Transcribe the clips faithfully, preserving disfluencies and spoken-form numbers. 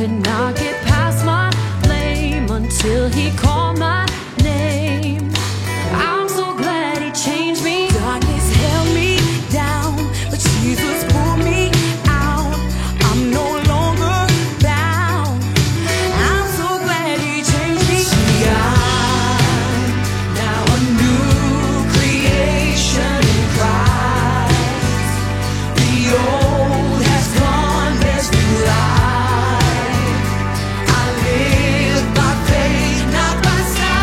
did not get past my blame until he called my name. I'm so glad he changed me. Darkness held me down, but Jesus pulled me out. I'm no longer bound. I'm so glad he changed me. See, I'm now a new creation in Christ. The old has gone, there's new life. I live by faith, not by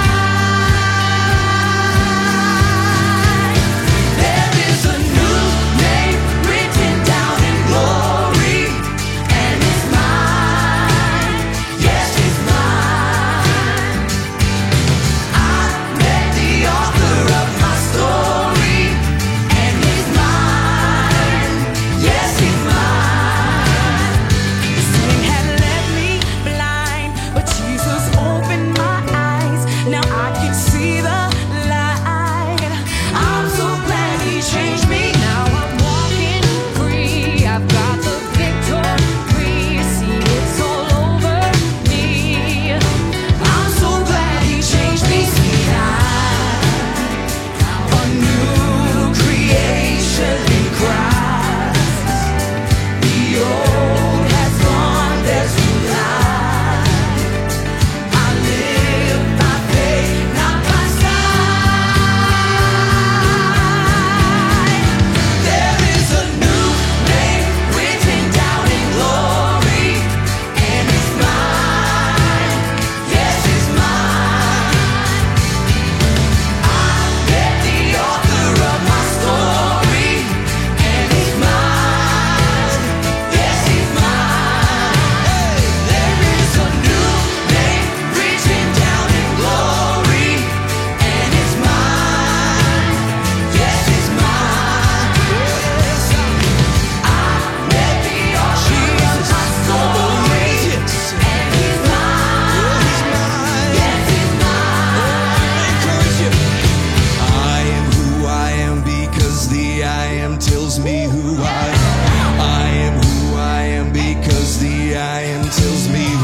sight. There is a new name written down in glory, and it's mine. Yes, it's mine. I met the author of my story, and he's mine. Yes, he's mine. Sin had left me blind, but Jesus opened my eyes. Now I can see the light. I'm so glad he changed me. Now I'm walking free. I've got the victory. See, it's all over me. I'm so glad he changed me. See, I'm a new creation in Christ. The old has gone, there's new life. I live by faith, not by sight. There is a new name written down in glory, and it's mine. Yes, it's mine. I met the author of my story, and he's mine. Yes, he's mine. There is a new name written down in glory, and it's mine. Yes, it's mine. I met the author of my story, and he's mine. Yes, he's mine. I am who I am because the I am tells me who I am. I am who I am because the I am tells me